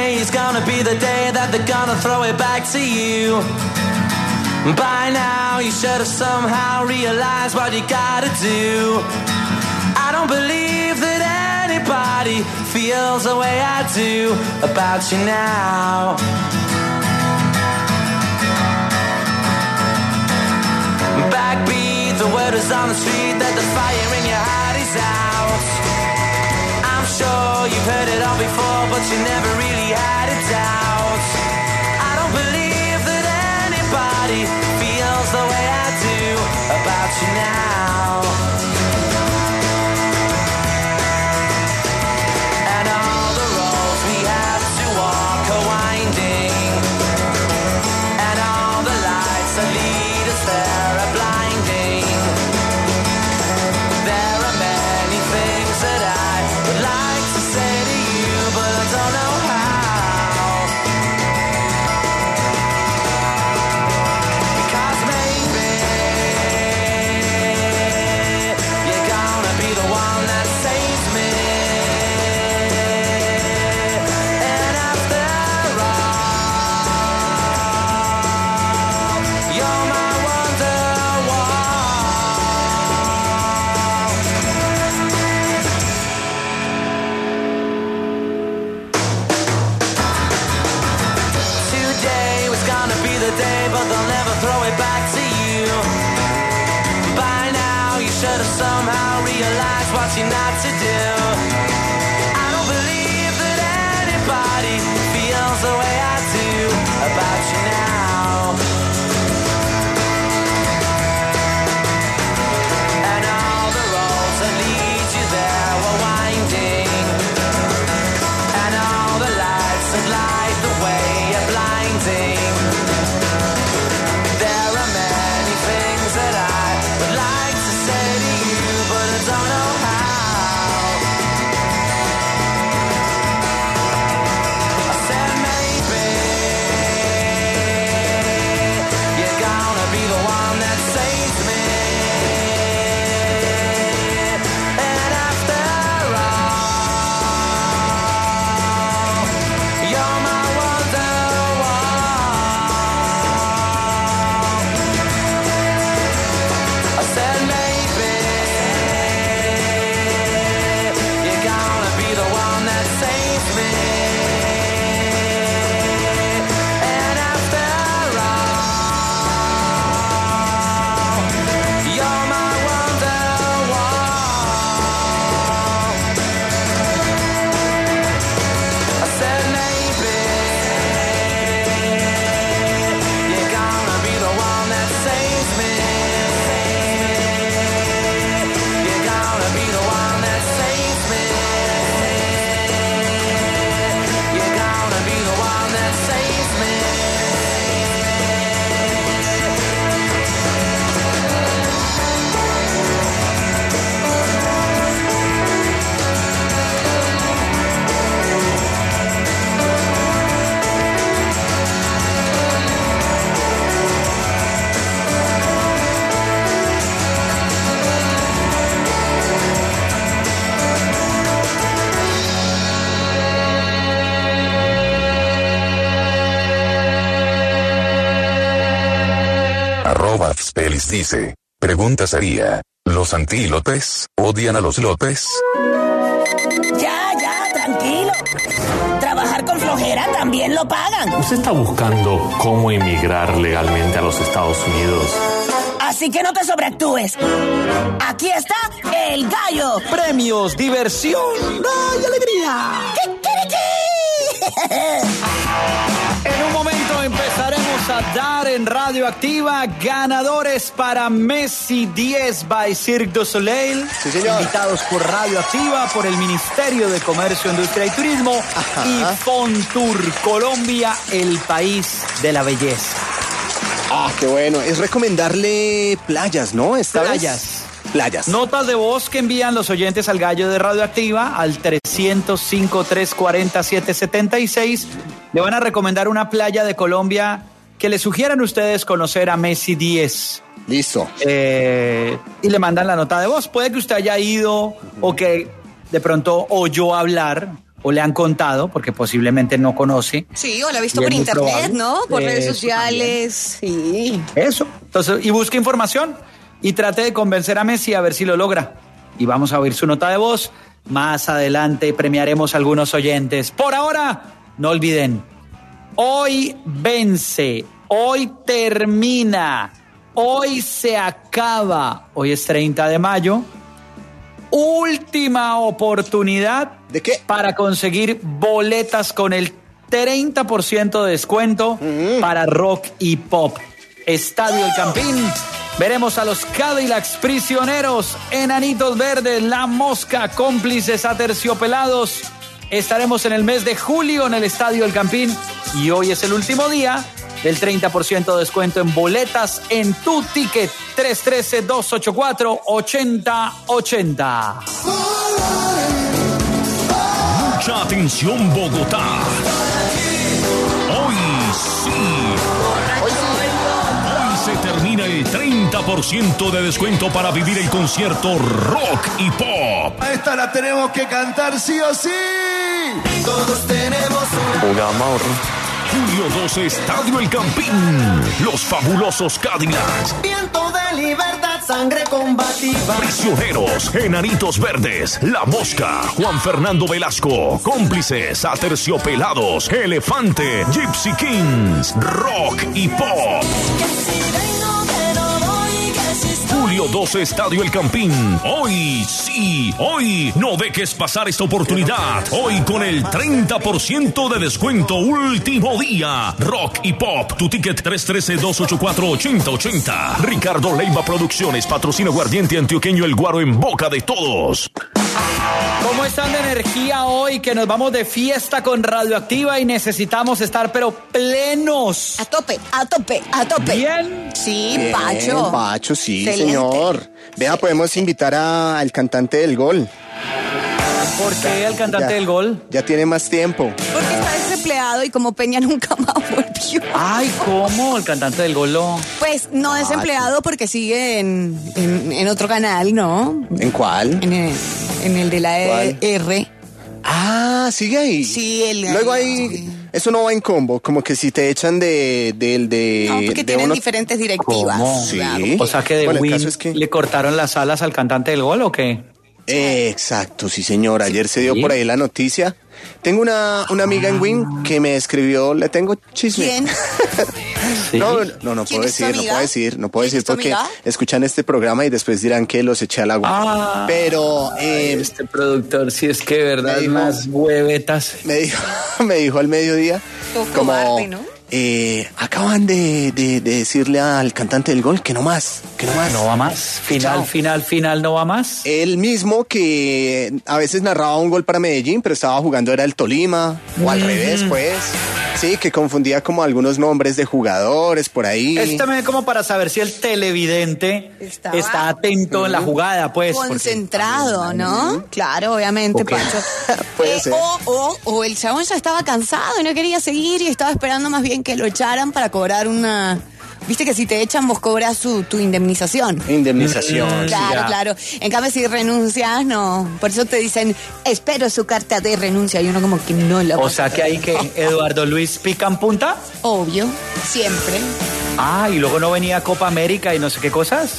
Today is gonna be the day that they're gonna throw it back to you. By now you should have somehow realized what you gotta do. I don't believe that anybody feels the way I do about you now. Backbeat, the word is on the street that the fire in your heart is out. I'm sure you've heard it all before, but you never really had a doubt. I don't believe that anybody feels the way I do about you now. And all the roads we have to walk are winding, and all the lights that lead us there are blinding. There are many things that I would like to say to you, but I don't know how. Because maybe you're gonna be the one that saves me. And after all, you're my Wonderwall. Today was gonna be the day, but they'll never throw it back to you. By now you should have somehow realized what you're not to do. I don't believe that anybody feels the way I do about you now. And all the roads that lead you there were winding, and all the lights that light the way are blinding. There are many things that I would like to say to you, but I don't know how. I said maybe you're gonna be the one that saves me. And after all, you're my Wonderwall. I said maybe you're gonna be the one that saves me. And after all, you're my Wonderwall. I said maybe you're gonna be the one that saves me. You're gonna be the one that saves me. You're gonna be the one that saves me. @Fspelis dice, pregunta sería, ¿los antílopes odian a los López? Ya, tranquilo. Trabajar con flojera también lo pagan. ¿Usted está buscando cómo emigrar legalmente a los Estados Unidos? Así que no te sobreactúes. Aquí está el gallo. Premios, diversión, ¡ay, alegría! En un momento empezaremos a dar en Radioactiva ganadores para Messi 10 by Cirque du Soleil. Sí, señor. Invitados por Radioactiva, por el Ministerio de Comercio, Industria y Turismo. Ajá. Y Fontour Colombia, el país de la belleza. Ah, qué bueno. Es recomendarle playas, ¿no? Esta vez. Playas. Notas de voz que envían los oyentes al gallo de Radioactiva al 305-340-776. Le van a recomendar una playa de Colombia que le sugieran ustedes conocer a Messi 10. Listo. Y le mandan la nota de voz. Puede que usted haya ido o que de pronto oyó hablar o le han contado, porque posiblemente no conoce. Sí, o la ha visto Y por es muy internet, probable. ¿no? Por redes Eso sociales. Sí. Eso. Entonces, y busque información y trate de convencer a Messi a ver si lo logra. Y vamos a oír su nota de voz. Más adelante premiaremos a algunos oyentes. Por ahora, no olviden, hoy vence, hoy termina, hoy se acaba. Hoy es 30 de mayo. Última oportunidad. ¿De qué? Para conseguir boletas con el 30% de descuento para rock y pop. Estadio El Campín. Veremos a los Cadillacs Prisioneros, Enanitos Verdes, La Mosca, Cómplices, Aterciopelados. Estaremos en el mes de julio en el Estadio El Campín y hoy es el último día del 30% de descuento en boletas en tu ticket. 313-284-8080. Mucha atención, Bogotá. Hoy sí. Hoy se termina el 30% de descuento para vivir el concierto Rock y Pop. A esta la tenemos que cantar sí o sí. Todos tenemos Julio 12, Estadio El Campín. Los fabulosos Cadillacs. viento de libertad, sangre combativa. Prisioneros, Enanitos Verdes, La Mosca, Juan Fernando Velasco, Cómplices, Aterciopelados, Elefante, Gypsy Kings, Rock y Pop. Julio 12, Estadio El Campín. Hoy sí, hoy no dejes pasar esta oportunidad. Hoy con el 30% de descuento, último día. Rock y Pop. Tu ticket 313-284-8080. Ricardo Leiva Producciones, patrocina Aguardiente Antioqueño El Guaro en boca de todos. ¿Cómo están de energía hoy que nos vamos de fiesta con Radioactiva y necesitamos estar pero plenos? A tope, a tope, a tope. Bien. Sí, Bien, Pacho. Pacho, sí, Excelente. señor. Vea, podemos invitar al cantante del gol. ¿Por qué el cantante Ya. del gol? Ya tiene más tiempo. Porque está desempleado y como Peña nunca más volvió. Ay, ¿cómo? El cantante del gol lo... Pues no desempleado porque sigue en otro canal, ¿no? ¿En cuál? En el de la ¿Cuál? R. Ah, sigue ahí. Sí, Luego ahí, eso no va en combo, como que si te echan No, porque de tienen uno- diferentes directivas. ¿Cómo? Sí. Claro. O sea que de Bueno, el Win caso es que- le cortaron las alas al cantante del gol, ¿o qué? Exacto, sí señor. Ayer se dio Sí. por ahí la noticia. Tengo una amiga en Win que me escribió, le tengo chisme. ¿Quién? Sí. No puedo ¿Quién es tu decir, no amiga? puedo decir, no puedo ¿Quién decir es tu porque amiga? escuchan este programa y después dirán que los eché al agua. Ah. Pero Este productor, si es que de verdad Me dijo- más huevetas. me dijo al mediodía Todo como cobarde, ¿no? acaban de decirle al cantante del gol que no más. No va más. Chao. Final, no va más. Él mismo que a veces narraba un gol para Medellín, pero estaba jugando era el Tolima, o al revés, pues. Sí, que confundía como algunos nombres de jugadores por ahí. Es también como para saber si el televidente Estaba- está atento en la jugada, pues. porque- Concentrado, ¿no? Claro, obviamente, Ok. Pacho. Puede ser. O el chabón ya estaba cansado y no quería seguir y estaba esperando más bien que lo echaran para cobrar una... Viste que si te echan vos cobras tu indemnización. Indemnización. Claro, ya. claro. En cambio, si renuncias, no. Por eso te dicen, espero su carta de renuncia. Y uno como que no la O pasa. sea que ahí que Eduardo Luis pica en punta. Obvio, siempre. Ah, y luego no venía Copa América y no sé qué cosas.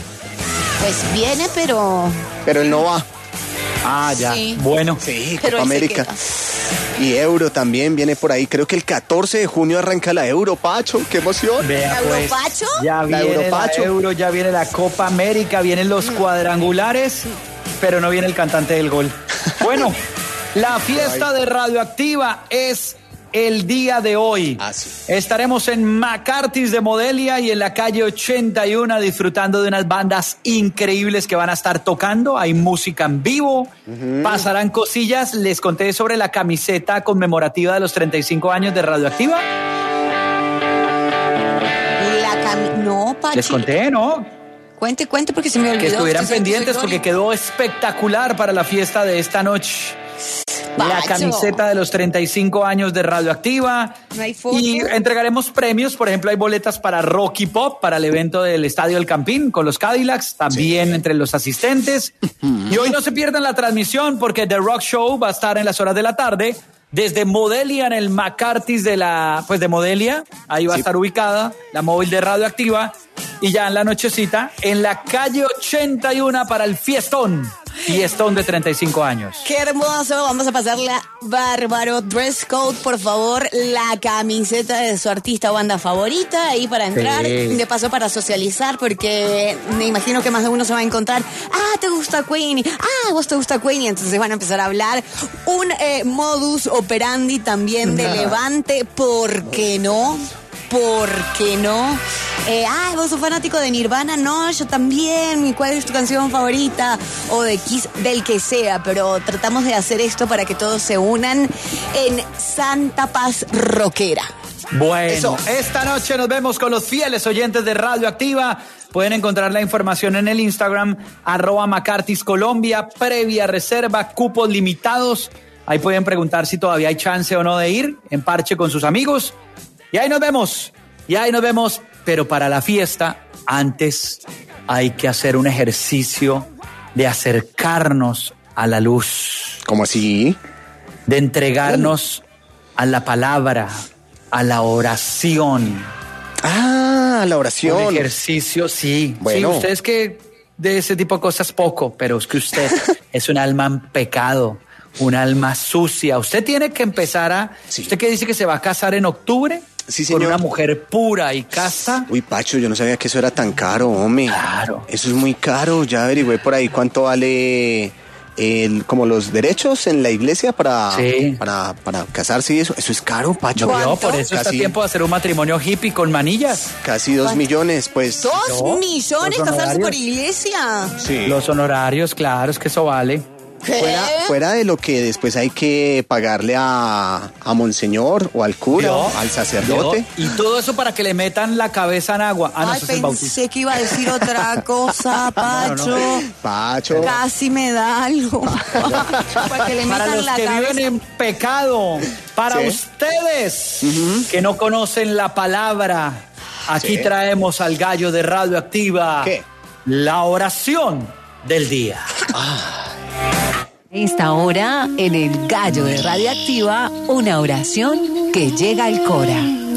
Pues viene, pero... Pero él no va. Ah, ya. Sí. Bueno. Sí, Pero Copa él se América. queda. Y Euro también viene por ahí. Creo que el 14 de junio arranca la Euro, Pacho. ¡Qué emoción! Vea, ¿La pues, Europacho? ya La viene Europacho. la Euro, ya viene la Copa América, vienen los cuadrangulares, pero no viene el cantante del gol. Bueno, la fiesta de Radioactiva es el día de hoy. Ah, sí. Estaremos en McCarthy's de Modelia y en la calle 81 disfrutando de unas bandas increíbles que van a estar tocando. Hay música en vivo, pasarán cosillas. Les conté sobre la camiseta conmemorativa de los 35 años de Radioactiva. No, Pachi. Les conté, ¿no? Cuente porque se me olvidó. Que estuvieran Usted sabe que pendientes soy porque quedó espectacular para la fiesta de esta noche. la Pacho. camiseta de los 35 años de Radioactiva. No hay foto. Y entregaremos premios, por ejemplo, hay boletas para Rock y Pop, para el evento del Estadio El Campín con los Cadillacs, también entre los asistentes. Y hoy no se pierdan la transmisión porque The Rock Show va a estar en las horas de la tarde desde Modelia, en el McCarthy's de Modelia. Ahí va a estar ubicada la móvil de Radioactiva. Y ya en la nochecita, en la calle 81 para el fiestón de 35 años. Qué hermoso, vamos a pasarla bárbaro. Dress code, por favor, la camiseta de su artista o banda favorita ahí para entrar, Sí. de paso para socializar, porque me imagino que más de uno se va a encontrar, te gusta Queenie, vos te gusta Queenie, entonces van a empezar a hablar. Un modus operandi también de Levante, ¿por qué no? ¿Por qué no? Vos sos fanático de Nirvana, no, yo también. ¿Y cuál es tu canción favorita? O de Kiss, del que sea, pero tratamos de hacer esto para que todos se unan en Santa Paz Rockera. Bueno, esta noche nos vemos con los fieles oyentes de Radioactiva. Pueden encontrar la información en el Instagram, @McCarthy's Colombia, previa reserva, cupos limitados. Ahí pueden preguntar si todavía hay chance o no de ir en parche con sus amigos. Y ahí nos vemos, pero para la fiesta, antes hay que hacer un ejercicio de acercarnos a la luz. ¿Cómo así? De entregarnos a la palabra, a la oración. La oración. Un ejercicio, sí. Bueno. Sí, usted es que de ese tipo de cosas poco, pero es que usted es un alma en pecado, un alma sucia. Usted tiene que empezar a... Sí. ¿Usted que dice que se va a casar en octubre? Sí, con señor. una mujer pura y casta. Uy, Pacho, yo no sabía que eso era tan caro, hombre. Claro. Eso es muy caro. Ya averigüé por ahí cuánto vale como los derechos en la iglesia para casarse y eso. Eso es caro, Pacho. No, por eso está tiempo de hacer un matrimonio hippie con manillas. Casi 2 millones, pues. 2 millones los casarse por honorarios. iglesia. Sí. Los honorarios, claro, es que eso vale. Fuera de lo que después hay que pagarle a Monseñor o al cura, al sacerdote. Y todo eso para que le metan la cabeza en agua. No, eso es el bautismo. Pensé que iba a decir otra cosa, Pacho. Pacho. Casi me da algo. Para que le Para metan los la que cabeza. viven en pecado, para Sí. ustedes que no conocen la palabra, aquí Sí. traemos al gallo de Radioactiva. ¿Qué? La oración del día. Esta hora, en el gallo de Radioactiva, una oración que llega al Cora.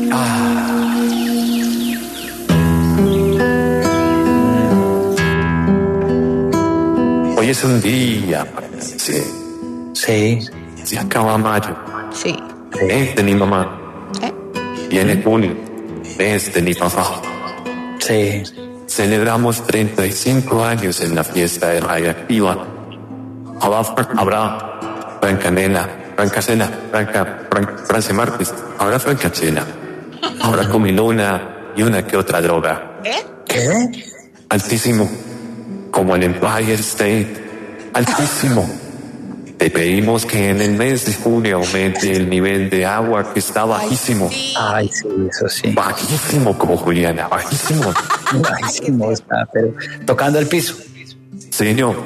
Hoy es un día, sí. Sí. Se acaba mayo. Sí. Es de mi mamá. Viene junio. Es de mi papá. Sí. Celebramos 35 años en la fiesta de Radioactiva. Habrá Francanela, Francacena, France Martes. Habrá Francachela. Habrá comilona y una que otra droga. ¿Qué? Altísimo. Como el Empire State. Altísimo. Te pedimos que en el mes de junio aumente el nivel de agua que está bajísimo. Ay, sí, eso sí. Bajísimo como Juliana, bajísimo. Bajísimo está, pero tocando el piso. Señor.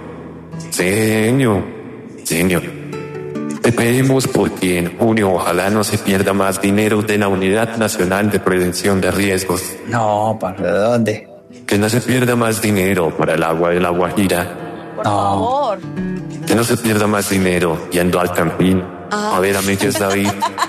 Te pedimos porque en junio ojalá no se pierda más dinero de la Unidad Nacional de Prevención de Riesgos. No, ¿para dónde? Que no se pierda más dinero para el agua de la Guajira. Por favor. Que no se pierda más dinero yendo al Campín a ver a Meyers David.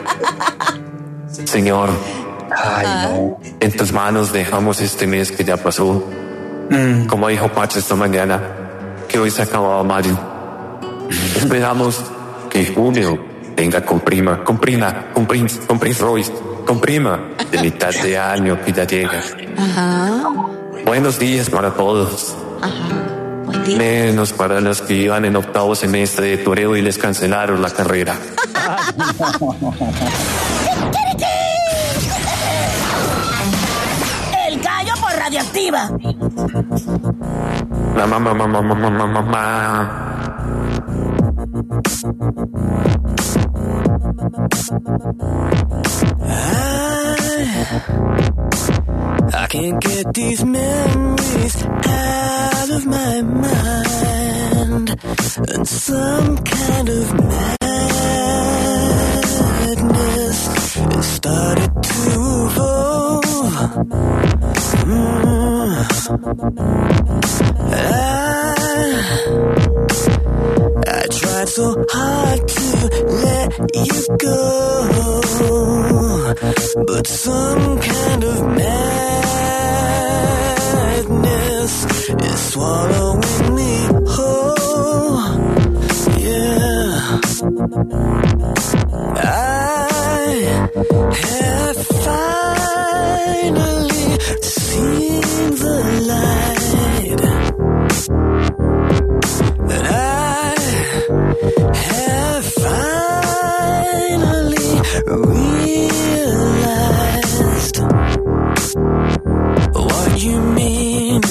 Señor, Ay, no. en tus manos dejamos este mes que ya pasó. Como dijo Pacho esta mañana, que hoy se acababa mayo. Esperamos que junio venga con Prince Royce, con prima de mitad de año que ya llega. Buenos días para todos. Buen día. Menos para los que iban en octavo semestre de toreo y les cancelaron la carrera. El gallo por Radioactiva. I can't get these memories out of my mind. And some kind of I tried so hard to let you go, but some kind of madness is swallowing me whole. Yeah, I have finally seen the light, and I have finally realized what you mean.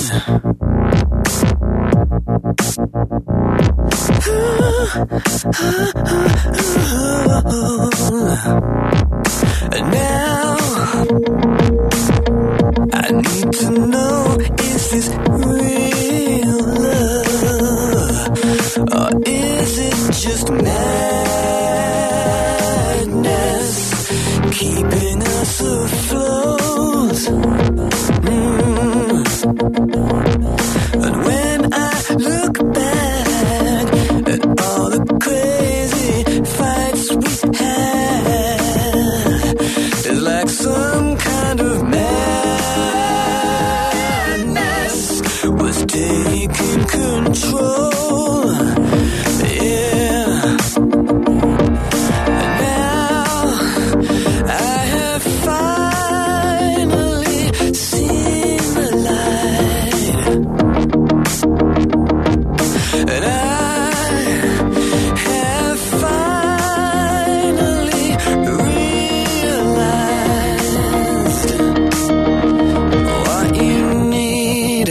And now I need to know, is this real love, or is it just madness keeping us afloat? And when I look back at all the crazy fights we had, it's like some kind of madness was taking control. Yeah. And now I have finally seen the light, and I have finally realized what you need.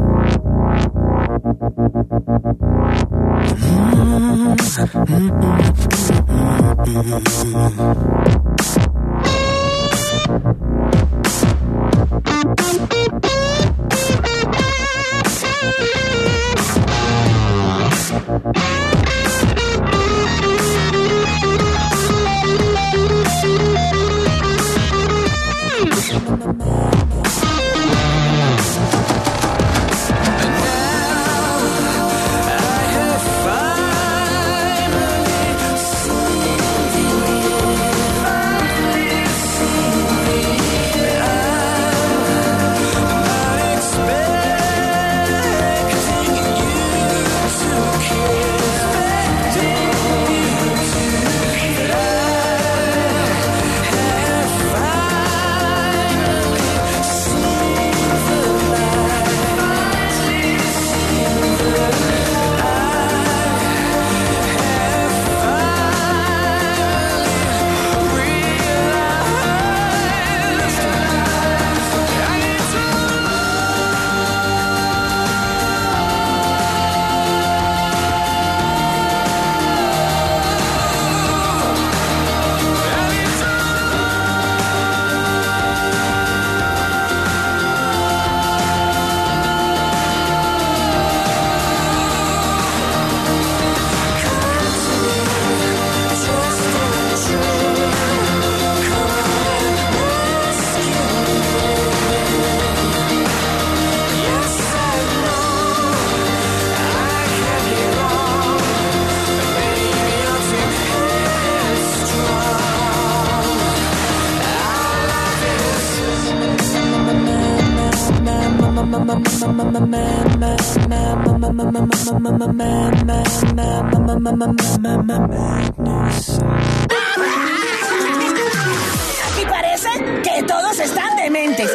Aquí parece que todos están dementes.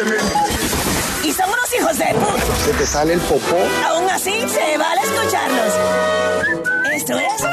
Y son unos hijos de puta. Se te sale el popó. Aún así, se vale escucharlos. Esto es...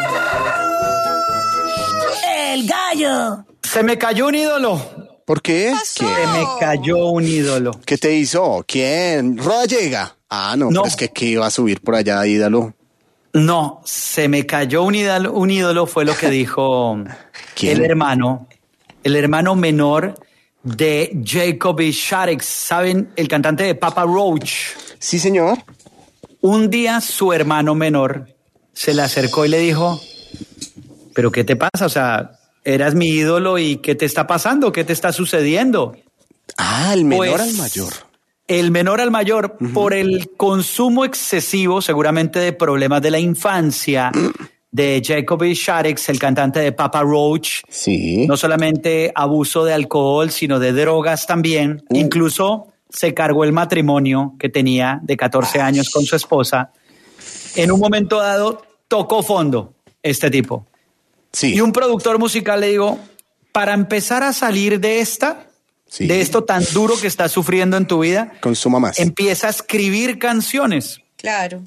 El Gallo. Se me cayó un ídolo. ¿Por qué? Se me cayó un ídolo. ¿Qué te hizo? ¿Quién? Roda llega. Ah, no, No. pero es que iba a subir por allá, ídolo. No, se me cayó un ídolo fue lo que dijo ¿Quién? el hermano menor de Jacoby Shaddix. ¿Saben? El cantante de Papa Roach. Sí, señor. Un día su hermano menor se le acercó y le dijo, ¿pero qué te pasa? O sea, eras mi ídolo y ¿qué te está pasando? ¿Qué te está sucediendo? Ah, el menor Pues, al mayor. el menor al mayor, por el consumo excesivo, seguramente de problemas de la infancia, de Jacoby Shaddix, el cantante de Papa Roach. Sí. No solamente abuso de alcohol, sino de drogas también. Incluso se cargó el matrimonio que tenía de 14 años con su esposa. En un momento dado, tocó fondo este tipo. Sí. Y un productor musical le digo, para empezar a salir de de esto tan duro que estás sufriendo en tu vida, consuma más. Empieza a escribir canciones. Claro.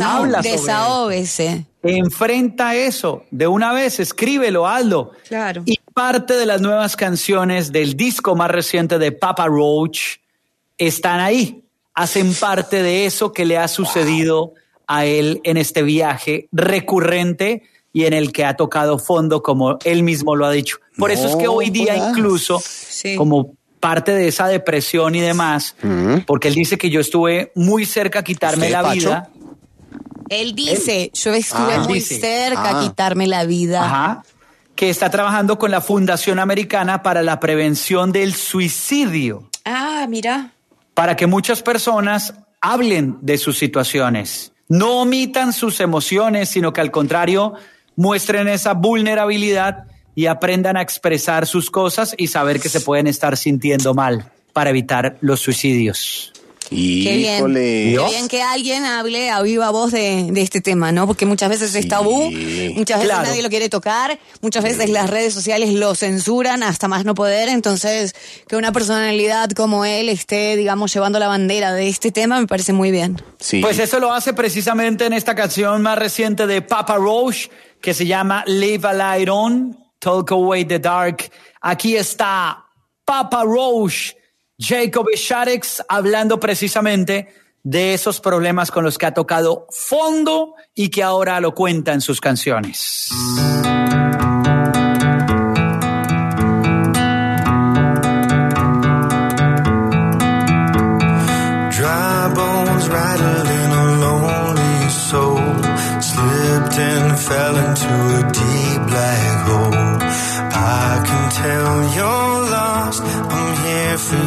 Desahógese. Enfrenta eso. De una vez, escríbelo, hazlo. Claro. Y parte de las nuevas canciones del disco más reciente de Papa Roach están ahí. Hacen parte de eso que le ha sucedido a él en este viaje recurrente y en el que ha tocado fondo, como él mismo lo ha dicho. Por eso es que hoy día incluso, como parte de esa depresión y demás, porque él dice que yo estuve muy cerca a quitarme la vida. Él dice, yo estuve muy cerca a quitarme la vida. Ajá. Que está trabajando con la Fundación Americana para la Prevención del Suicidio. Ah, mira. Para que muchas personas hablen de sus situaciones. No omitan sus emociones, sino que al contrario, muestren esa vulnerabilidad y aprendan a expresar sus cosas y saber que se pueden estar sintiendo mal para evitar los suicidios. Qué bien que alguien hable a viva voz de este tema, ¿no? Porque muchas veces es tabú, muchas veces nadie lo quiere tocar, muchas veces las redes sociales lo censuran hasta más no poder, entonces que una personalidad como él esté, digamos, llevando la bandera de este tema me parece muy bien. Sí. Pues eso lo hace precisamente en esta canción más reciente de Papa Roach, que se llama Leave a Light On, Talk Away the Dark. Aquí está Papa Roach, Jacoby Shaddix, hablando precisamente de esos problemas con los que ha tocado fondo y que ahora lo cuenta en sus canciones. Dry bones rattling a lonely soul, slipped and fell into a deep black hole. I can tell you're lost, I'm here for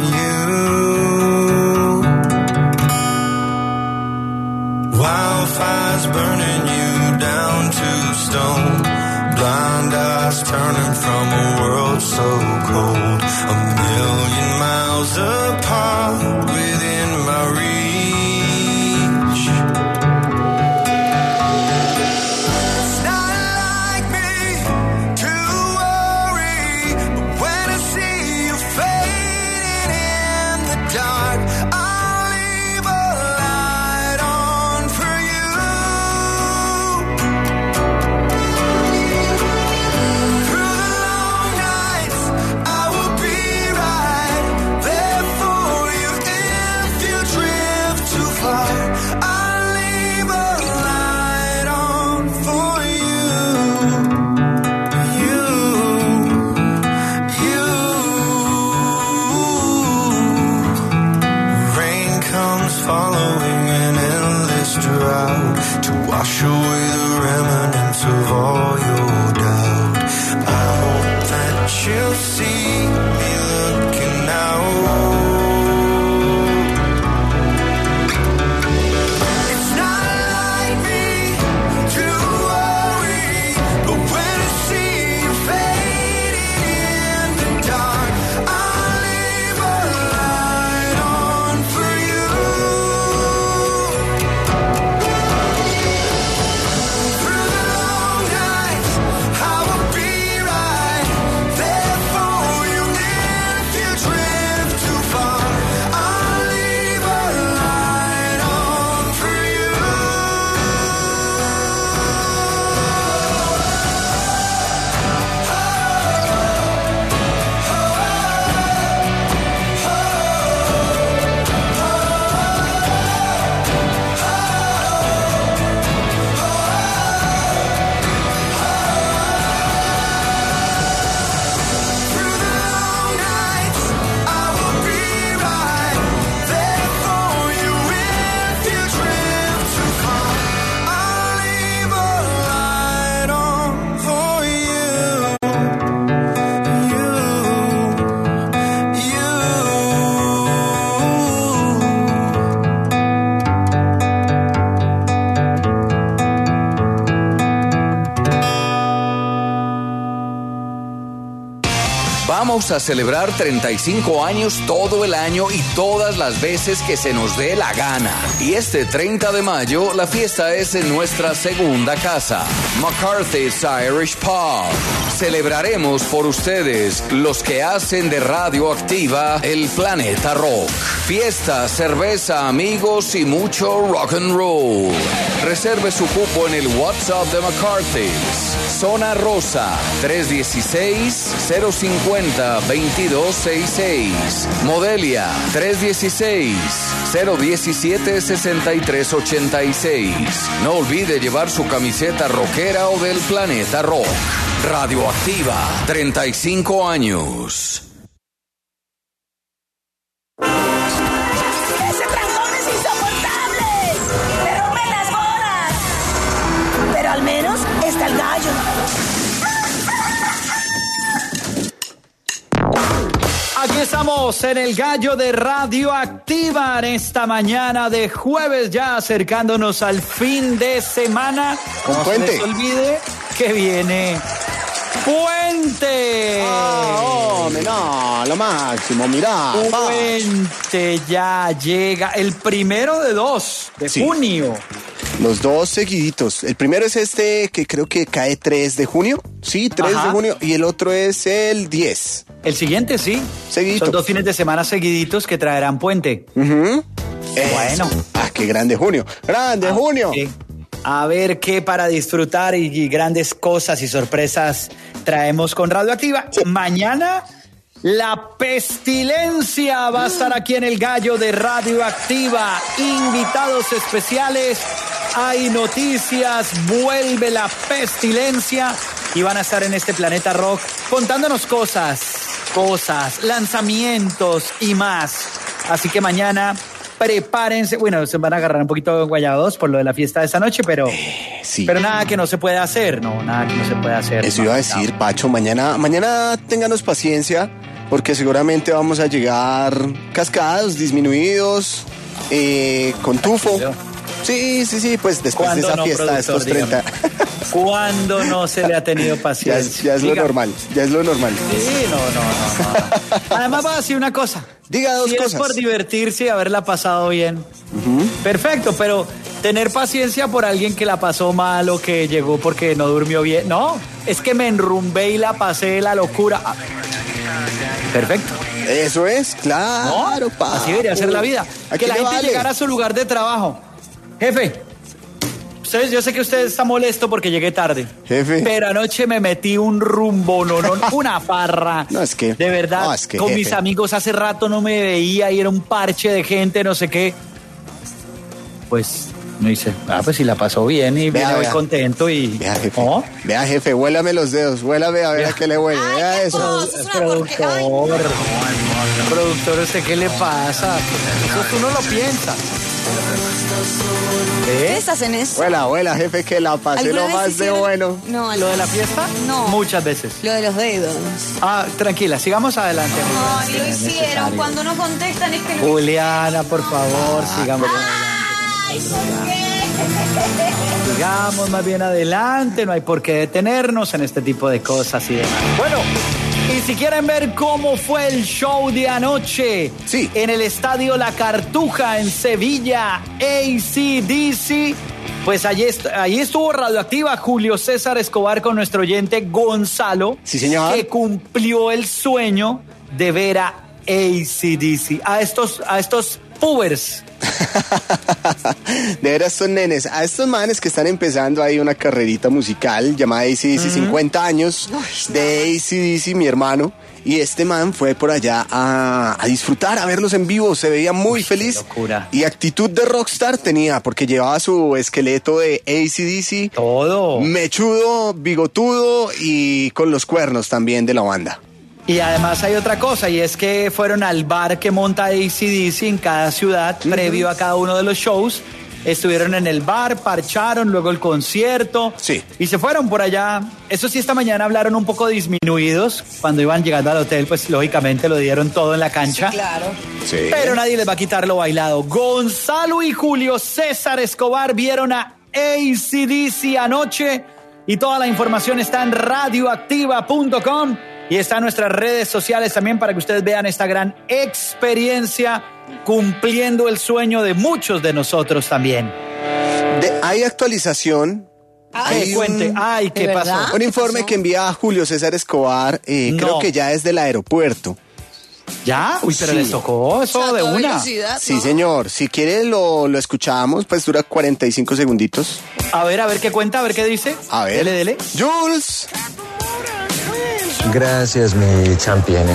you. Wildfires burning you down to stone, blind eyes turning from a world so cold, 1,000,000 miles apart within my reach. I will Vamos a celebrar 35 años todo el año y todas las veces que se nos dé la gana. Y este 30 de mayo, la fiesta es en nuestra segunda casa, McCarthy's Irish Pub. Celebraremos por ustedes, los que hacen de Radioactiva el planeta rock. Fiesta, cerveza, amigos y mucho rock and roll. Reserve su cupo en el WhatsApp de McCarthy's. Zona Rosa, 316-050-2266. Modelia, 316-017-6386. No olvide llevar su camiseta rockera o del planeta rock. Radioactiva, 35 años. ¡Ese trancón es insoportable! ¡Me rompen las bolas! Pero al menos está el gallo. Aquí estamos en el gallo de Radioactiva en esta mañana de jueves, ya acercándonos al fin de semana. No se les olvide que viene Puente. Hombre, no, lo máximo, mirá. Puente ya llega el 1 de 2 de junio. Los dos seguiditos. El primero es este que creo que cae 3 de junio. Sí, 3 de junio. Y el otro es el 10. El siguiente, sí. Seguidito. Son 2 fines de semana seguiditos que traerán Puente. Bueno. Qué grande junio. ¡Grande junio! A ver qué para disfrutar y grandes cosas y sorpresas traemos con Radioactiva. Mañana la pestilencia va a estar aquí en el gallo de Radioactiva. Invitados especiales, hay noticias, vuelve la pestilencia y van a estar en este planeta rock contándonos cosas, lanzamientos y más. Así que mañana prepárense. Bueno, se van a agarrar un poquito guayados por lo de la fiesta de esta noche, pero nada que no se pueda hacer, nada que no se pueda hacer. Eso iba a decir, Pacho, mañana ténganos paciencia, porque seguramente vamos a llegar cascados, disminuidos, con tufo. Sí, pues después de esa fiesta de estos 30. ¿Cuándo no se le ha tenido paciencia? Ya es lo normal, Sí, no. Además voy a decir una cosa. Diga dos cosas. Es por divertirse y haberla pasado bien. Perfecto, pero tener paciencia por alguien que la pasó mal o que llegó porque no durmió bien. No, es que me enrumbé y la pasé la locura. Perfecto. Eso es, claro, ¿no? Así debería ser la vida. Que la gente llegara a su lugar de trabajo. Jefe, yo sé que usted está molesto porque llegué tarde. Jefe. Pero anoche me metí un rumbo, una farra. No, es que... De verdad, con mis amigos hace rato no me veía y era un parche de gente, no sé qué. Pues me dice, pues si la pasó bien y viene muy contento y... Vea, jefe. ¿Oh? Vea, jefe, huélame los dedos, huélame a ver a qué le huele. Vea eso. Productor, ¿usted qué le pasa? Eso tú no lo piensas. ¿Qué estás en eso? Huela, jefe, que la pasé lo más de bueno. No, ¿lo de la fiesta? No. Muchas veces. Lo de los dedos. Tranquila, sigamos adelante. No, ni lo hicieron. Cuando no contestan es que... Juliana, por favor, sigamos adelante. Ay, ¿por qué? Sigamos más bien adelante, no hay por qué detenernos en este tipo de cosas y demás. Bueno, y si quieren ver cómo fue el show de anoche en el Estadio La Cartuja en Sevilla, AC/DC, pues allí estuvo Radioactiva Julio César Escobar con nuestro oyente Gonzalo, que cumplió el sueño de ver a AC/DC, a estos pubers. De veras son nenes. A estos manes que están empezando ahí una carrerita musical llamada AC/DC, 50 años de AC/DC, mi hermano. Y este man fue por allá a disfrutar, a verlos en vivo. Se veía muy feliz. Locura. Y actitud de rockstar tenía, porque llevaba su esqueleto de AC/DC. Todo. Mechudo, bigotudo y con los cuernos también de la banda. Y además hay otra cosa, y es que fueron al bar que monta AC/DC en cada ciudad, previo a cada uno de los shows. Estuvieron en el bar, parcharon, luego el concierto. Sí. Y se fueron por allá. Eso sí, esta mañana hablaron un poco disminuidos. Cuando iban llegando al hotel, pues lógicamente lo dieron todo en la cancha. Sí, claro. Sí. Pero nadie les va a quitar lo bailado. Gonzalo y Julio César Escobar vieron a AC/DC anoche. Y toda la información está en radioactiva.com. Y está en nuestras redes sociales también para que ustedes vean esta gran experiencia cumpliendo el sueño de muchos de nosotros también. Hay actualización. ¿Qué pasó? Un informe que envía Julio César Escobar, creo que ya es del aeropuerto. ¿Ya? Uy, pero les tocó eso de una. Sí, señor. Si quiere lo escuchamos, pues dura 45 segunditos. A ver qué cuenta, a ver qué dice. A ver. Dele. Jules. Gracias, mi champion.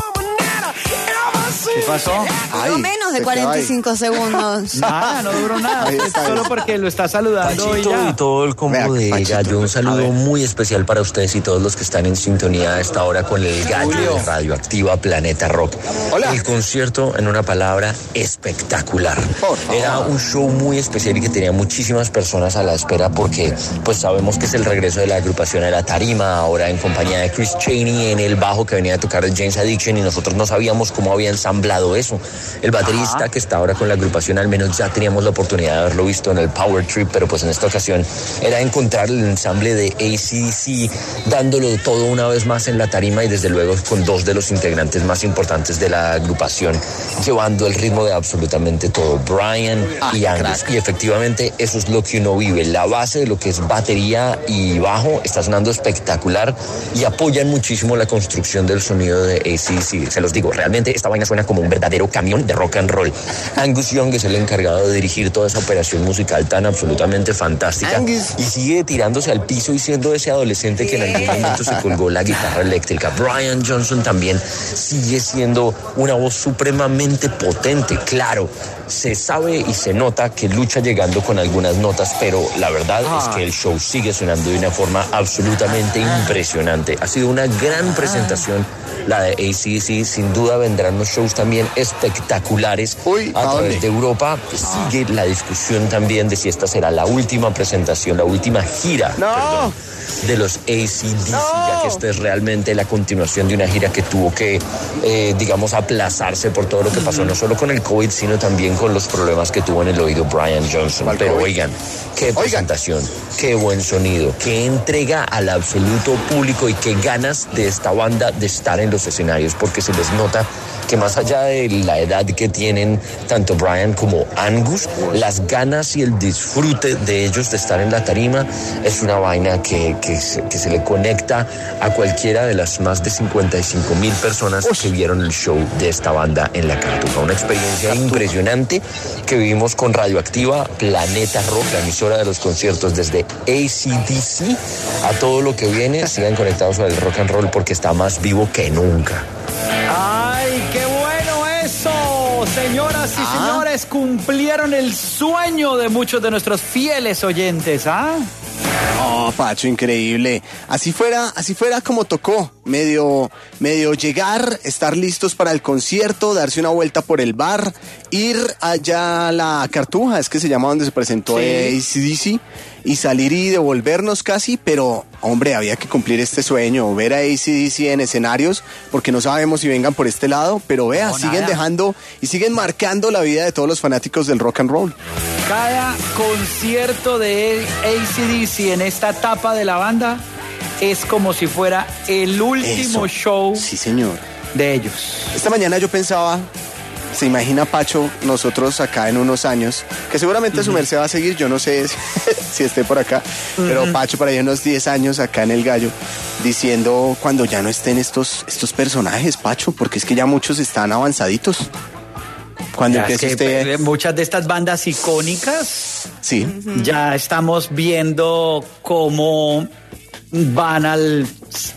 ¿Qué pasó? Duró menos de 45 segundos. Nada, no duró nada. Es solo porque lo está saludando Pachito y todo el combo de Gallo. Un saludo muy especial para ustedes y todos los que están en sintonía a esta hora con el Gallo de Radioactiva Planeta Rock. Hola. El concierto, en una palabra, espectacular. Era un show muy especial y que tenía muchísimas personas a la espera porque pues sabemos que es el regreso de la agrupación a la tarima, ahora en compañía de Chris Chaney en el bajo que venía a tocar de James Addiction, y nosotros no sabíamos cómo había ensamblado eso. El baterista que está ahora con la agrupación, al menos ya teníamos la oportunidad de haberlo visto en el Power Trip, pero pues en esta ocasión era encontrar el ensamble de AC/DC dándolo todo una vez más en la tarima, y desde luego con dos de los integrantes más importantes de la agrupación llevando el ritmo de absolutamente todo, Brian y Angus. Y efectivamente eso es lo que uno vive. La base de lo que es batería y bajo está sonando espectacular y apoyan muchísimo la construcción del sonido de AC/DC. Se los digo, realmente esta vaina suena como un verdadero camión de rock and roll. Angus Young es el encargado de dirigir toda esa operación musical tan absolutamente fantástica, y sigue tirándose al piso y siendo ese adolescente que en algún momento se colgó la guitarra eléctrica. Brian Johnson también sigue siendo una voz supremamente potente. Claro, se sabe y se nota que lucha llegando con algunas notas, pero la verdad es que el show sigue sonando de una forma absolutamente impresionante. Ha sido una gran presentación la de AC/DC. Sin duda vendrán los shows también espectaculares a través de Europa. Sigue la discusión también de si esta será la última presentación, la última gira, de los AC/DC, ya que esta es realmente la continuación de una gira que tuvo que, digamos, aplazarse por todo lo que pasó, no solo con el COVID, sino también con los problemas que tuvo en el oído Brian Johnson. Pero oigan, qué presentación, qué buen sonido, qué entrega al absoluto público y qué ganas de esta banda de estar en los escenarios, porque se les nota que más allá de la edad que tienen tanto Brian como Angus, las ganas y el disfrute de ellos de estar en la tarima es una vaina que se le conecta a cualquiera de las más de 55,000 personas que vieron el show de esta banda en la Cartuja. Una experiencia impresionante que vivimos con Radioactiva Planeta Rock, la emisora de los conciertos desde AC/DC a todo lo que viene. Sigan conectados al rock and roll porque está más vivo que nunca. ¡Ay, qué bueno eso! Señoras y señores, cumplieron el sueño de muchos de nuestros fieles oyentes, Oh, Pacho, increíble. Así fuera como tocó. Medio llegar, estar listos para el concierto, darse una vuelta por el bar, ir allá a la Cartuja, es que se llama donde se presentó AC/DC, y salir y devolvernos casi, pero hombre, había que cumplir este sueño, ver a AC/DC en escenarios, porque no sabemos si vengan por este lado, pero vea, siguen dejando y siguen marcando la vida de todos los fanáticos del rock and roll. Cada concierto de AC/DC en esta etapa de la banda es como si fuera el último show de ellos. Esta mañana yo pensaba, ¿se imagina, Pacho, nosotros acá en unos años? Que seguramente su merced va a seguir, yo no sé si esté por acá, pero Pacho, para allá unos 10 años acá en el Gallo, diciendo cuando ya no estén estos personajes, Pacho, porque es que ya muchos están avanzaditos. Cuando empiece muchas de estas bandas icónicas, ya estamos viendo cómo van al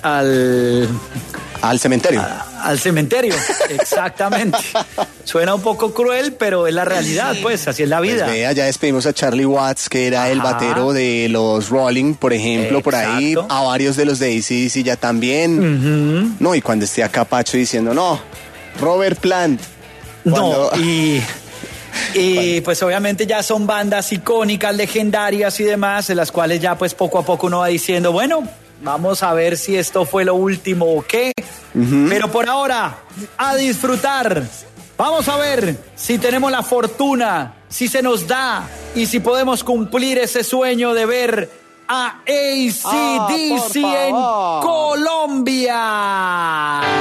cementerio. Al cementerio, exactamente. Suena un poco cruel, pero es la realidad, pues, así es la vida. Pues vea, ya despedimos a Charlie Watts, que era el batero de los Rolling, por ejemplo, por ahí, a varios de los de AC/DC ya también. No, y cuando esté acá Pacho diciendo, no, Robert Plant. No, y pues obviamente ya son bandas icónicas, legendarias y demás, en las cuales ya pues poco a poco uno va diciendo, bueno, vamos a ver si esto fue lo último o qué. Pero por ahora, a disfrutar. Vamos a ver si tenemos la fortuna, si se nos da y si podemos cumplir ese sueño de ver a AC/DC en Colombia.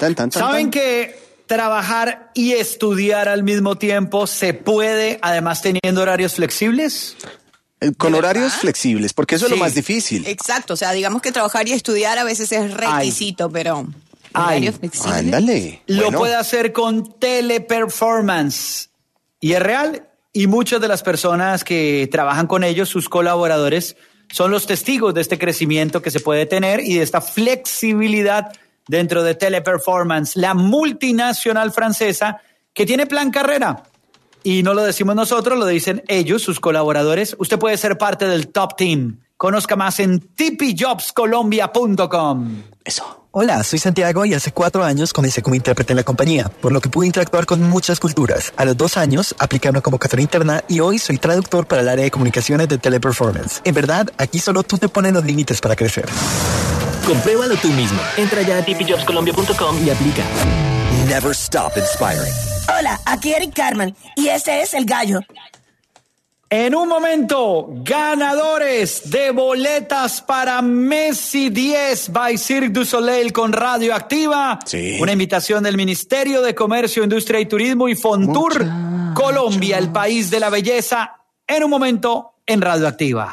¿Saben que trabajar y estudiar al mismo tiempo se puede, además teniendo horarios flexibles? Con horarios flexibles, porque eso es lo más difícil. Exacto, o sea, digamos que trabajar y estudiar a veces es requisito, pero horarios flexibles. Ándale. Lo puede hacer con Teleperformance. Y es real, y muchas de las personas que trabajan con ellos, sus colaboradores, son los testigos de este crecimiento que se puede tener y de esta flexibilidad dentro de Teleperformance, la multinacional francesa que tiene plan carrera. Y no lo decimos nosotros, lo dicen ellos, sus colaboradores. Usted puede ser parte del Top Team. Conozca más en tipijobscolombia.com. Eso. Hola, soy Santiago y hace 4 años comencé como intérprete en la compañía, por lo que pude interactuar con muchas culturas. A los 2 años apliqué a una convocatoria interna y hoy soy traductor para el área de comunicaciones de Teleperformance. En verdad, aquí solo tú te pones los límites para crecer. Compruébalo tú mismo. Entra ya a tipijobscolombia.com y aplica. Never stop inspiring. Hola, aquí Eric Carman y este es El Gallo. En un momento, ganadores de boletas para Messi 10 by Cirque du Soleil con Radioactiva. Sí. Una invitación del Ministerio de Comercio, Industria y Turismo y Fontur Colombia, el país de la belleza. En un momento, en Radioactiva.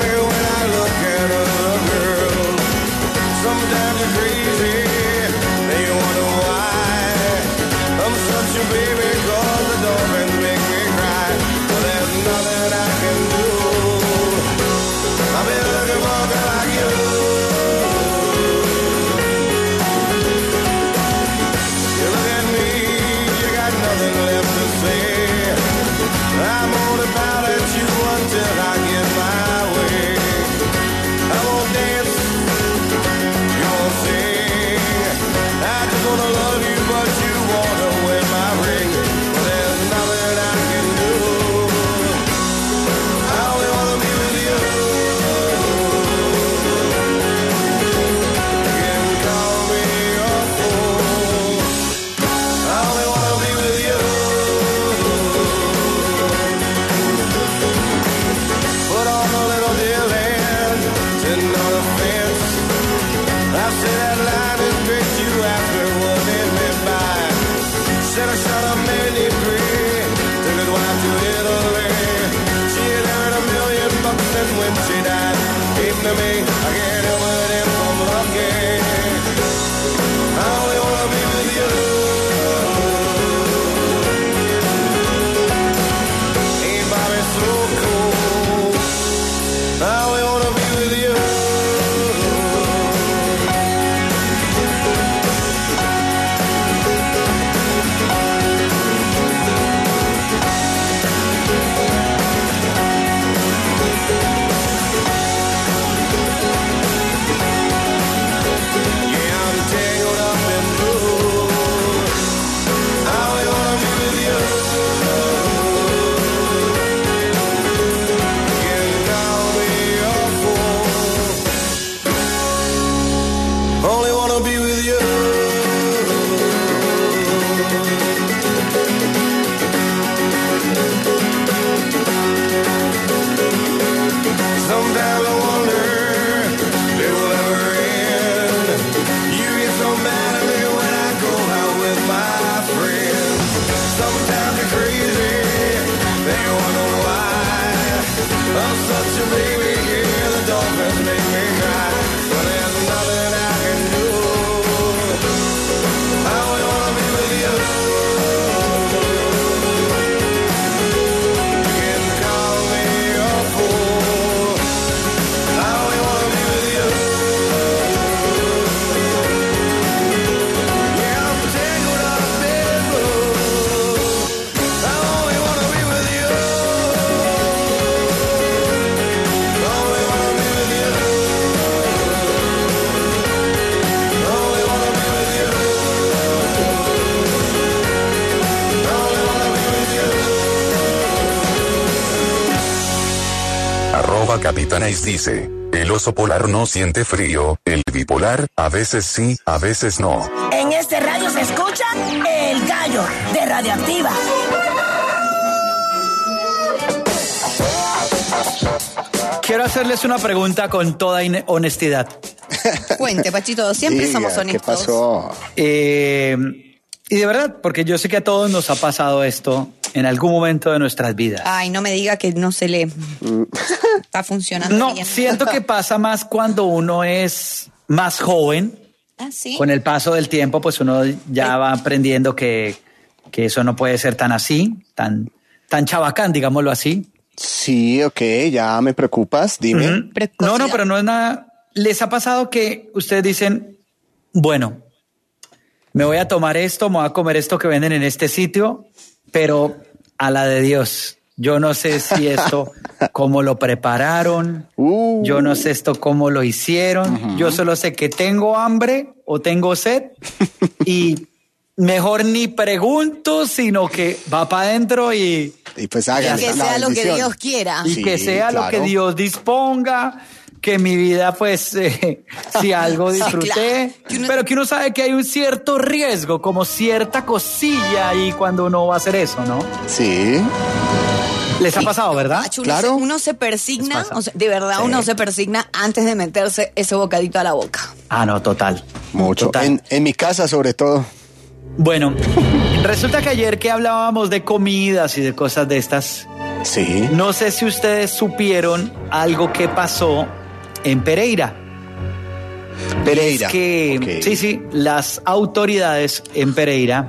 Sometimes you're crazy, Capitán Ace dice, el oso polar no siente frío, el bipolar, a veces sí, a veces no. En este radio se escucha El Gallo de Radioactiva. Quiero hacerles una pregunta con toda honestidad. Cuente, Pachito, siempre Diga, somos honestos. ¿qué pasó? Y de verdad, porque yo sé que a todos nos ha pasado esto en algún momento de nuestras vidas. Ay, no me diga que no se le está funcionando No, bien. siento que pasa más cuando uno es más joven. Ah, ¿sí? Con el paso del tiempo, pues uno ya va aprendiendo que eso no puede ser tan así, tan chabacán, digámoslo así. Sí, ok, ya me preocupas, dime. Uh-huh. No, pero no es nada. ¿Les ha pasado que ustedes dicen, bueno, me voy a tomar esto, me voy a comer esto que venden en este sitio, pero a la de Dios, yo no sé si esto, cómo lo prepararon, yo no sé esto, cómo lo hicieron, yo solo sé que tengo hambre o tengo sed y mejor ni pregunto, sino que va para adentro y pues haga que sea lo que Dios quiera. Y que sea lo que Dios disponga, que mi vida, pues, si algo disfruté, pero que uno sabe que hay un cierto riesgo, como cierta cosilla ahí cuando uno va a hacer eso, ¿no? Sí. Les ha pasado, ¿verdad? Claro. Uno se persigna, o sea, de verdad uno se persigna antes de meterse ese bocadito a la boca. Ah, no, total. Mucho. Total. En mi casa, sobre todo. Bueno, resulta que ayer que hablábamos de comidas y de cosas de estas, sí. No sé si ustedes supieron algo que pasó en Pereira. Pereira. Es que, sí, las autoridades en Pereira,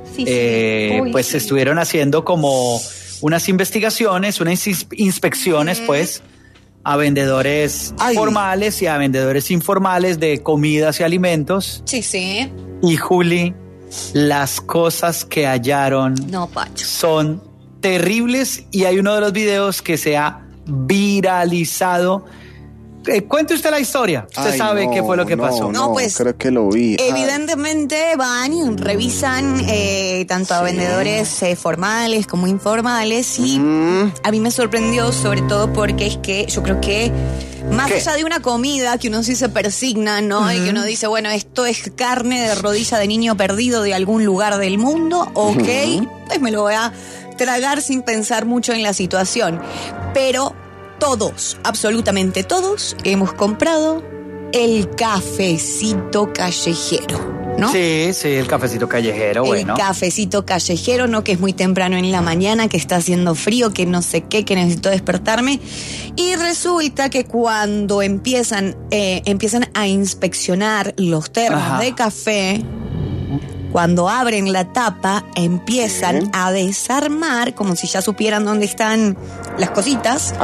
pues estuvieron haciendo como unas investigaciones, unas inspecciones, pues, a vendedores formales y a vendedores informales de comidas y alimentos. Sí, sí. Y Juli, las cosas que hallaron son terribles y hay uno de los videos que se ha viralizado. Cuente usted la historia. Usted sabe qué fue lo que pasó. No, pues creo que lo vi. Evidentemente van y revisan tanto a vendedores formales como informales y a mí me sorprendió sobre todo porque es que yo creo que más allá de una comida que uno sí se persigna, ¿no? Y que uno dice, bueno, esto es carne de rodilla de niño perdido de algún lugar del mundo, ok, pues me lo voy a tragar sin pensar mucho en la situación. Pero todos, absolutamente todos, hemos comprado el cafecito callejero, ¿no? Sí, el cafecito callejero, bueno. El cafecito callejero, ¿no? Que es muy temprano en la mañana, que está haciendo frío, que no sé qué, que necesito despertarme. Y resulta que cuando empiezan a inspeccionar los termos de café, cuando abren la tapa, empiezan a desarmar, como si ya supieran dónde están las cositas.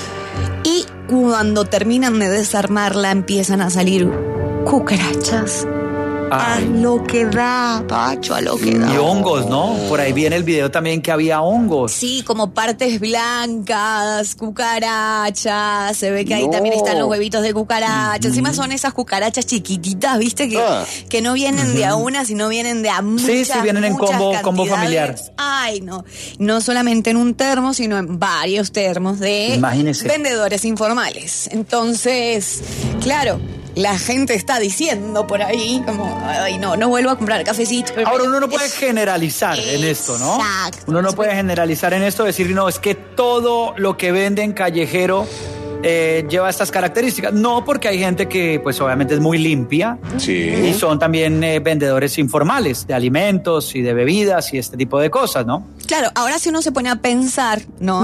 Y cuando terminan de desarmarla, empiezan a salir cucarachas. A lo que da, Pacho, a lo que da. Y hongos, ¿no? Por ahí viene el video también que había hongos. Sí, como partes blancas, cucarachas. Se ve que ahí también están los huevitos de cucaracha. Encima son esas cucarachas chiquititas, ¿viste? Que no vienen de a una, sino vienen de a muchas. Sí, vienen en combo familiar. Ay, no. No solamente en un termo, sino en varios termos de vendedores informales. Entonces, claro, la gente está diciendo por ahí como, ay, no vuelvo a comprar cafecito. Ahora uno no puede generalizar en esto, ¿no? Exacto. Uno no puede generalizar en esto, decir, no, es que todo lo que venden callejero lleva estas características. No, porque hay gente que pues obviamente es muy limpia. Sí. Y son también vendedores informales de alimentos y de bebidas y este tipo de cosas, ¿no? Claro, ahora si uno se pone a pensar, ¿no?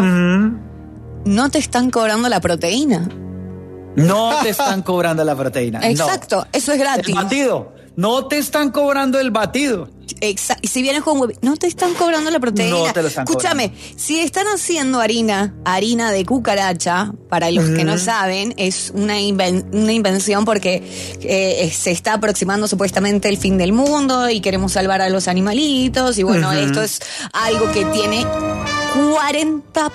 No te están cobrando la proteína. No te están cobrando la proteína. Exacto, no. Eso es gratis. El batido. No te están cobrando el batido. Exacto. Y si vienes con huevo, no te están cobrando la proteína. No te lo están Escúchame, si están haciendo harina de cucaracha, para los que no saben, es una invención porque se está aproximando supuestamente el fin del mundo y queremos salvar a los animalitos. Y bueno, esto es algo que tiene 40%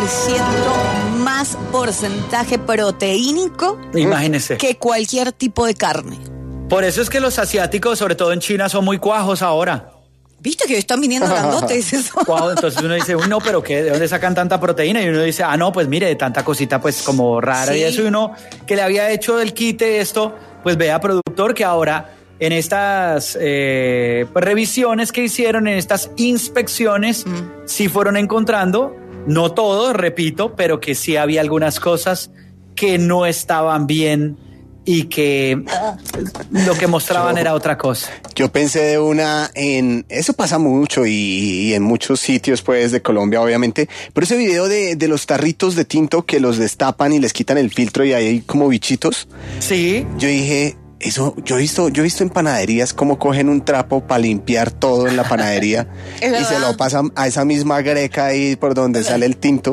más porcentaje proteínico. Imagínese. Que cualquier tipo de carne. Por eso es que los asiáticos, sobre todo en China, son muy cuajos ahora. ¿Viste que están viniendo grandotes eso? Wow, entonces uno dice, uy, no, pero ¿qué? ¿De dónde sacan tanta proteína? Y uno dice, no, pues mire, tanta cosita pues como rara. Sí. Y eso, y uno que le había hecho el quite esto, pues vea, productor, que ahora en estas pues, revisiones que hicieron, en estas inspecciones, sí fueron encontrando, no todo, repito, pero que sí había algunas cosas que no estaban bien y que lo que mostraban era otra cosa. Yo pensé de una en... Eso pasa mucho y en muchos sitios pues de Colombia obviamente, pero ese video de los tarritos de tinto que los destapan y les quitan el filtro y ahí hay como bichitos. Sí. Yo dije... Eso, yo he visto en panaderías cómo cogen un trapo para limpiar todo en la panadería y se lo pasan a esa misma greca ahí por donde sale el tinto.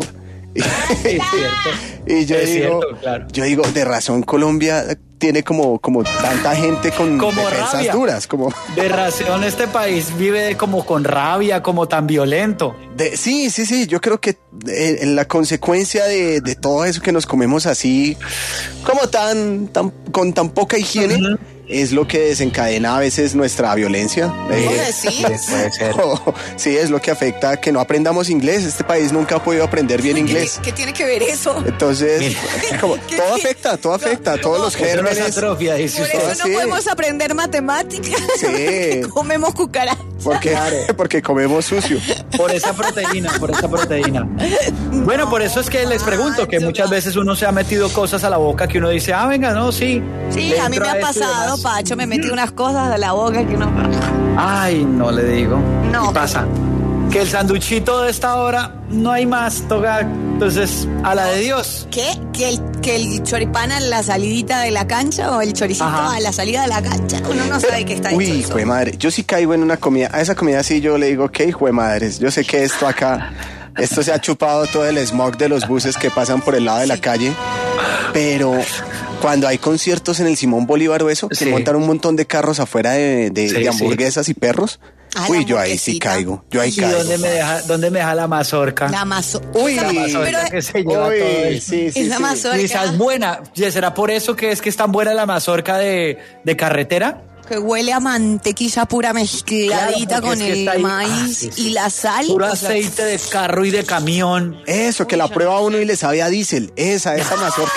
Y yo digo, claro. Yo digo, de razón Colombia tiene como tanta gente con defensas rabia. duras, como de razón este país vive como con rabia, como tan violento. Sí, yo creo que en la consecuencia de todo eso que nos comemos así, como con tan poca higiene, es lo que desencadena a veces nuestra violencia. ¿Sí? Puede ser. Sí, es lo que afecta que no aprendamos inglés. Este país nunca ha podido aprender bien inglés. ¿Qué tiene que ver eso? Entonces, todo afecta, todos los gérmenes. Atrofia, dice por usted. eso no podemos aprender matemáticas. Sí. Comemos cucarachas. Porque comemos sucio. Por esa proteína. Bueno, por eso es que les pregunto, que muchas veces uno se ha metido cosas a la boca que uno dice, venga, no, sí. Sí, a mí me ha pasado, Pacho, me metí unas cosas a la boca que no... Ay, no le digo. No. ¿Qué pasa? Que el sanduchito de esta hora no hay más, toca, entonces, a la de Dios. ¿Qué? ¿Que el choripán a la salidita de la cancha o el choricito a la salida de la cancha? Uno no sabe qué está hecho. Uy, hijo de madre, yo sí caigo en una comida, a esa comida sí yo le digo, ¿qué hijo de madre? Yo sé que esto se ha chupado todo el smog de los buses que pasan por el lado de la calle, pero... Cuando hay conciertos en el Simón Bolívar o eso, que montan un montón de carros afuera de hamburguesas y perros. Uy, yo ahí sí caigo. Yo ahí caigo. ¿Dónde me deja la mazorca? La mazorca. Uy, la mazorca que se lleva todo eso. Sí. Esa mazorca. Y esa es buena. ¿Será por eso que es tan buena la mazorca de carretera? Que huele a mantequilla pura mezcladita con el maíz y la sal. Puro aceite de carro y de camión. Eso, que la prueba uno y le sabe a diésel. Esa mazorca.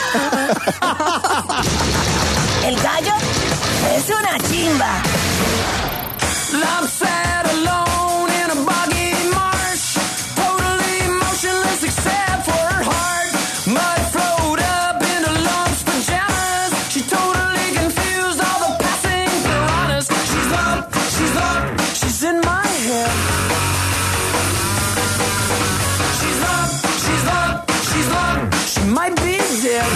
El gallo es una chimba. I'm sad alone in a boggy marsh, totally motionless except for her heart. Mud flowed up into lumps, pajamas. She totally confused all the passing piranhas. She's in my head. She's up, she might be dead.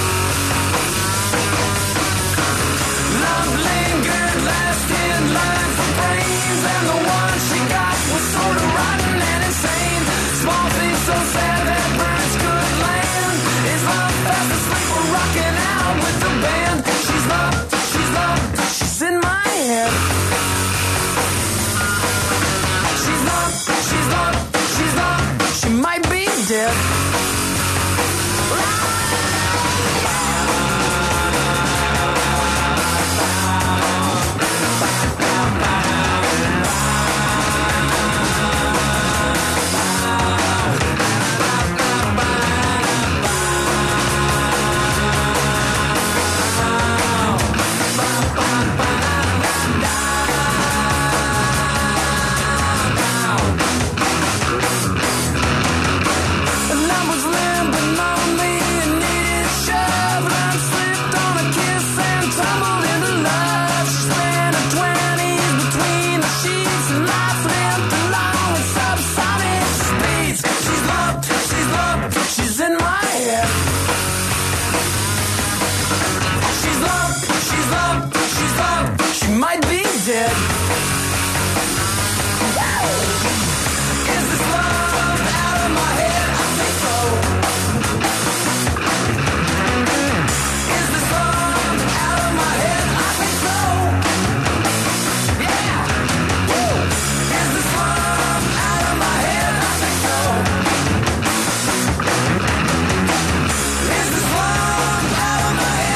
Love lingered last in line for brains, and the one she got was sort of rotten and insane. Small things so sad that birds could land. Is love fast asleep or rocking out with the band? She's in my head. She's up, she might be dead.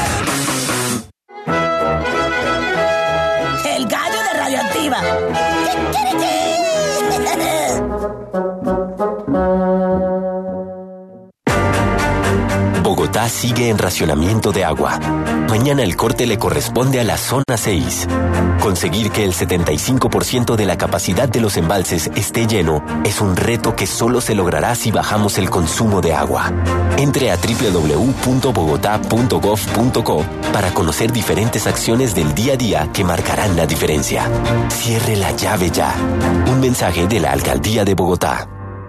El gallo de Radioactiva. Bogotá sigue en racionamiento de agua. Mañana el corte le corresponde a la zona 6. Conseguir que el 75% de la capacidad de los embalses esté lleno es un reto que solo se logrará si bajamos el consumo de agua. Entre a www.bogotá.gov.co para conocer diferentes acciones del día a día que marcarán la diferencia. Cierre la llave ya. Un mensaje de la Alcaldía de Bogotá.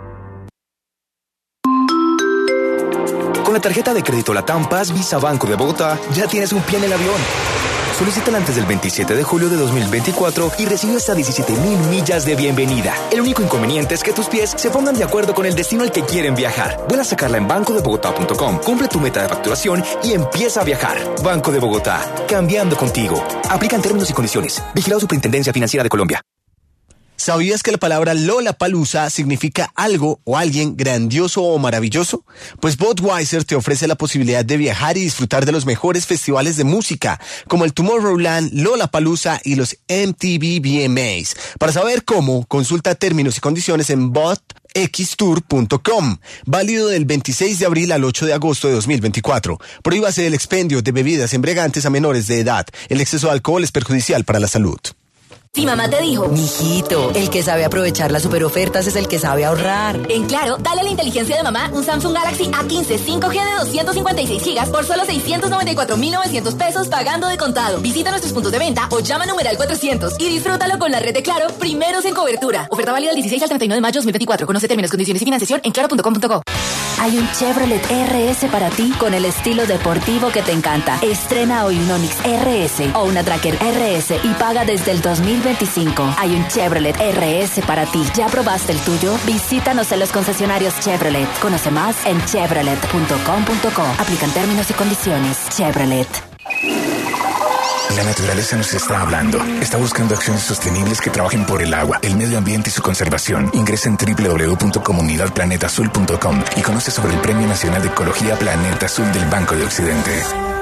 Con la tarjeta de crédito Latam Paz Visa Banco de Bogotá, ya tienes un pie en el avión. Solicítala antes del 27 de julio de 2024 y recibe hasta 17,000 millas de bienvenida. El único inconveniente es que tus pies se pongan de acuerdo con el destino al que quieren viajar. Vuela a sacarla en bancodebogotá.com, cumple tu meta de facturación y empieza a viajar. Banco de Bogotá, cambiando contigo. Aplican términos y condiciones. Vigilado Superintendencia Financiera de Colombia. ¿Sabías que la palabra Lollapalooza significa algo o alguien grandioso o maravilloso? Pues Budweiser te ofrece la posibilidad de viajar y disfrutar de los mejores festivales de música, como el Tomorrowland, Lollapalooza y los MTV VMAs. Para saber cómo, consulta términos y condiciones en xtour.com. Válido del 26 de abril al 8 de agosto de 2024. Prohíbase el expendio de bebidas embriagantes a menores de edad. El exceso de alcohol es perjudicial para la salud. Si mamá te dijo, mijito, el que sabe aprovechar las superofertas es el que sabe ahorrar. En Claro, dale a la inteligencia de mamá un Samsung Galaxy A15 5G de 256 GB por solo 694,900 pesos pagando de contado. Visita nuestros puntos de venta o llama numeral 400 y disfrútalo con la red de Claro, primeros en cobertura. Oferta válida del 16 al 31 de mayo de 2024. Conoce términos, condiciones y financiación en claro.com.co. Hay un Chevrolet RS para ti con el estilo deportivo que te encanta. Estrena hoy un Onix RS o una Tracker RS y paga desde el 2025. Hay un Chevrolet RS para ti. ¿Ya probaste el tuyo? Visítanos en los concesionarios Chevrolet. Conoce más en chevrolet.com.co. Aplican términos y condiciones. Chevrolet. La naturaleza nos está hablando. Está buscando acciones sostenibles que trabajen por el agua, el medio ambiente y su conservación. Ingresa en www.comunidadplanetazul.com y conoce sobre el Premio Nacional de Ecología Planeta Azul del Banco de Occidente.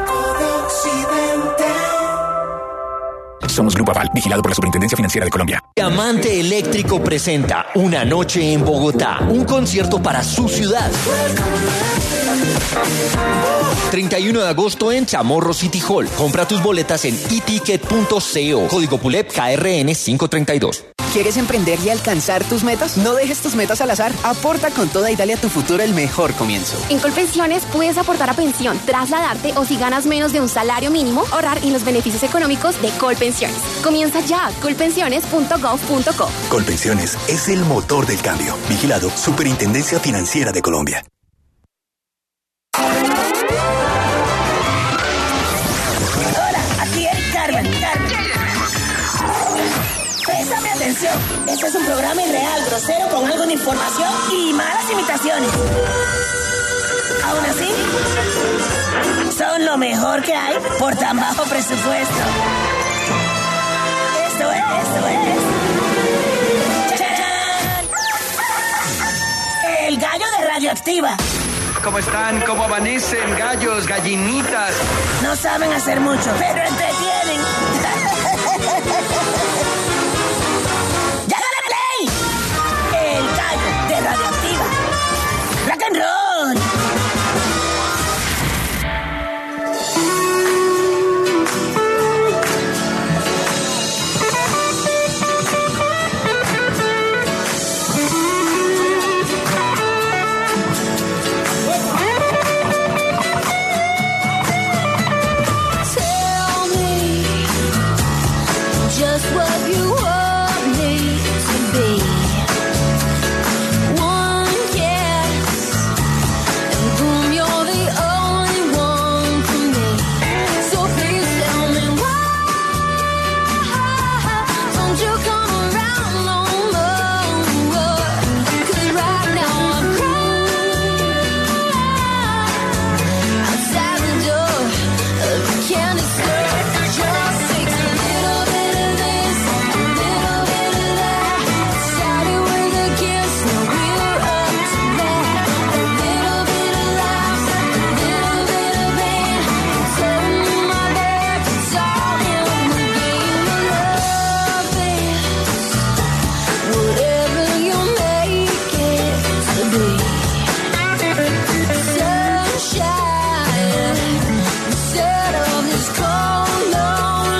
Somos Grupo Aval, vigilado por la Superintendencia Financiera de Colombia. Diamante Eléctrico presenta Una Noche en Bogotá, un concierto para su ciudad. 31 de agosto en Chamorro City Hall. Compra tus boletas en eticket.co. Código PULEP KRN 532. ¿Quieres emprender y alcanzar tus metas? No dejes tus metas al azar. Aporta con toda y dale a tu futuro el mejor comienzo. En Colpensiones puedes aportar a pensión, trasladarte o si ganas menos de un salario mínimo, ahorrar en los beneficios económicos de Colpensiones. Comienza ya, colpensiones.gov.co. Colpensiones es el motor del cambio. Vigilado Superintendencia Financiera de Colombia. Hola, aquí Eric Carmen. Préstame atención. Este es un programa irreal, grosero, con algo de información y malas imitaciones. Aún así, son lo mejor que hay por tan bajo presupuesto. Esto es. ¡Chachán! El gallo de Radioactiva. ¿Cómo están? ¿Cómo amanecen? Gallos, gallinitas. No saben hacer mucho, pero entre